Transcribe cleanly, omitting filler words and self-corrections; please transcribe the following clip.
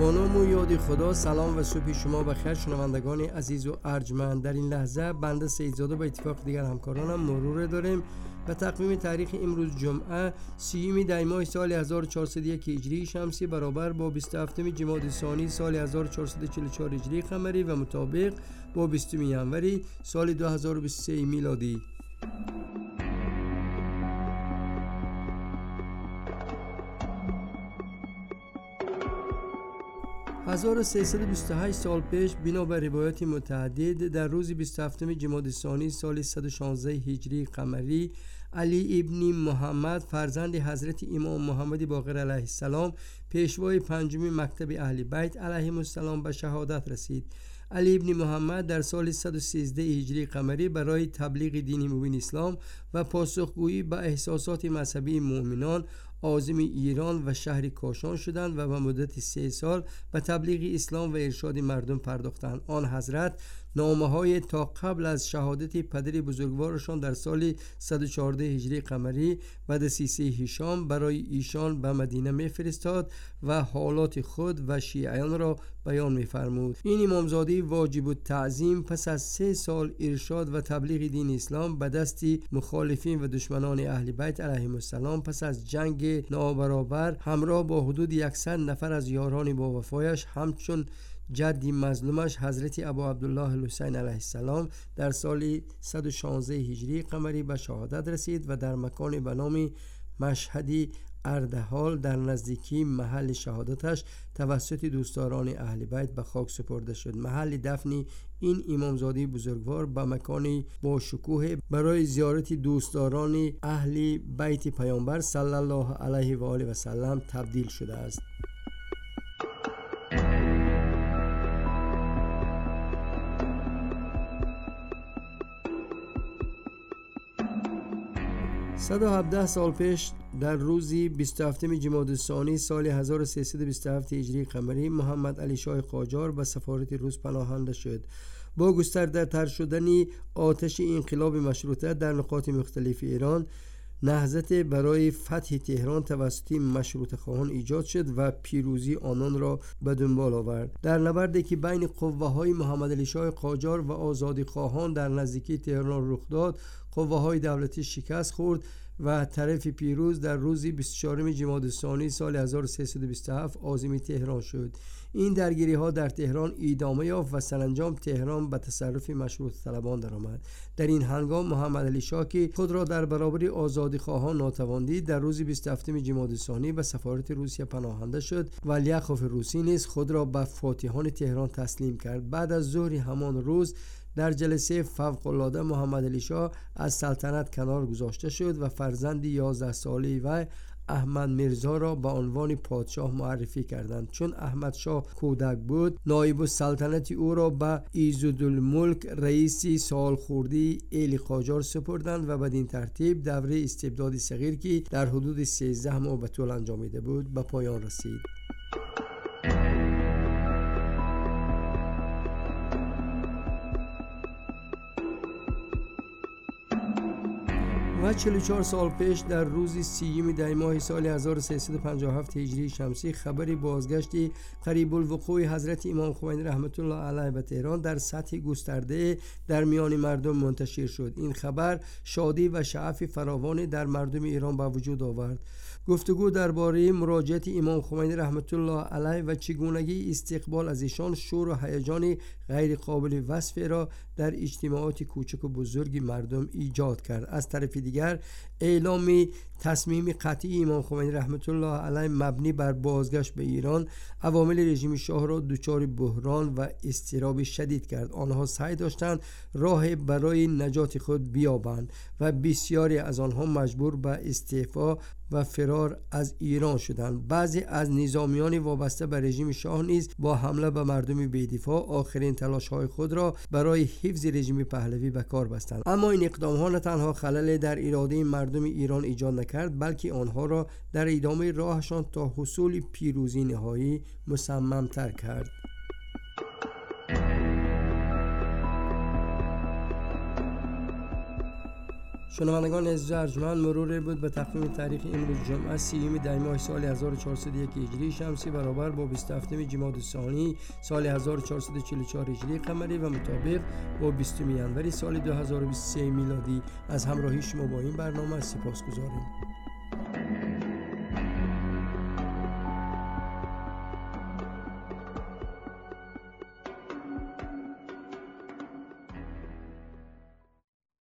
با نام و یاد خدا. سلام و صبح شما بخیر شنوندگان عزیز و ارجمند. در این لحظه بنده سیدزاده با اتفاق دیگر همکارانم مرور داریم و تقویم تاریخ امروز جمعه 30 دی ماه سال 1401 هجری شمسی برابر با 27 جمادی ثانی سال 1444 هجری قمری و مطابق با 20 ینوری سال 2023 میلادی. 1328 سال پیش بنا بر روایات متعدد در روز 27 جمادی ثانی سال 116 هجری قمری علی ابن محمد فرزند حضرت امام محمد باقر علیه السلام پیشوای پنجم مکتب اهل بیت علیهم السلام به شهادت رسید. علی ابن محمد در سال 113 هجری قمری برای تبلیغ دین مبین اسلام و پاسخگویی به احساسات مذهبی مؤمنان عازم ایران و شهر کاشان شدند و به مدت 3 سال به تبلیغ اسلام و ارشاد مردم پرداختند. آن حضرت نامه‌های تا قبل از شهادت پدر بزرگوارشان در سال 114 هجری قمری و دسیسه هشام برای ایشان به مدینه می‌فرستاد و حالات خود و شیعیان را بیان می‌فرمود. این امامزاده واجب التعظیم پس از 3 سال ارشاد و تبلیغ دین اسلام به دست مخالفین و دشمنان اهل بیت علیهم السلام پس از جنگ نابرابر همراه با حدود 100 نفر از یاران با وفایش همچون جدی مظلومش حضرت ابو عبدالله الحسین علیه السلام در سال 116 هجری قمری به شهادت رسید و در مکان به نام مشهدی اردهال در نزدیکی محل شهادتش توسط دوستداران اهل بیت به خاک سپرده شد. محل دفن این امامزاده بزرگوار به مکانی با شکوه برای زیارت دوستداران اهل بیت پیامبر صلی الله علیه و آله و سلم تبدیل شده است. صد و 17 سال پیش در روزی 27 جمادی ثانی سال 1327 هجری قمری محمد علی شاه قاجار به سفارت روس پناهنده شد. با گسترده تر شدن آتش انقلاب مشروطه در نقاط مختلف ایران، نهضت برای فتح تهران توسط مشروطه خواهان ایجاد شد و پیروزی آنان را به دنبال آورد. در نبردی که بین قوه‌های محمد علی شاه قاجار و آزادی خواهان در نزدیکی تهران رخ داد، قوه‌های دولتی شکست خورد و طرف پیروز در روز 24 جمادی ثانی سال 1327 عازم تهران شد. این درگیری‌ها در تهران ادامه یافت و سرانجام تهران به تصرف مشروطه طلبان درآمد. در این هنگام محمد علی شاه که خود را در برابر آزادی خواهان ناتوان دید، در روز 27 جمادی ثانی به سفارت روسیه پناهنده شد و لیاخوف روسی نیز خود را به فاتحان تهران تسلیم کرد. بعد از ظهر همان روز در جلسه فوق‌العاده محمد علی شاه از سلطنت کنار گذاشته شد و فرزند 11 ساله وی احمد میرزا را به عنوان پادشاه معرفی کردند. چون احمد شاه کودک بود، نایب السلطنت او را به عزالملک رئیس سالخوردی الی قاجار سپردند و بدین ترتیب دوره استبداد صغیر که در حدود 13 ماه به طول انجامیده بود به پایان رسید. و 44 سال پیش در روز 30 دی ماه سال 1357 هجری شمسی خبری بازگشت قریب الوقوع حضرت امام خمینی رحمت الله علیه به تهران در سطح گسترده در میان مردم منتشر شد. این خبر شادی و شعف فراوانی در مردم ایران به وجود آورد. گفتگو درباره مراجعت امام خمینی رحمت الله علیه و چگونگی استقبال از ایشان شور و هیجان غیر قابل وصف را در اجتماعات کوچک و بزرگ مردم ایجاد کرد. از طرف دیگر اعلام تصمیم قطعی امام خمینی رحمت الله علیه مبنی بر بازگشت به ایران عوامل رژیم شاه را دچار بحران و اضطراب شدید کرد. آنها سعی داشتند راه برای نجات خود بیابند و بسیاری از آنها مجبور به استعفا و فرار از ایران شدند. بعضی از نظامیان وابسته به رژیم شاه نیز با حمله به مردم بی‌دفاع آخرین تلاش‌های خود را برای حفظ رژیم پهلوی به کار بستند. اما این اقدام‌ها نه تنها خلل در اراده مردم ایران ایجاد نکرد، بلکه آنها را در ادامه راهشان تا حصول پیروزی نهایی مصمم‌تر کرد. شنوندگان عزیز ارجمند، مرور بود به تقویم تاریخ امروز جمعه 30 دی ماه سال 1401 هجری شمسی برابر با 27 جمادی الثانی سال 1444 هجری قمری و مطابق با 20 ینوری سال 2023 میلادی. از همراهی شما با این برنامه سپاسگزاریم.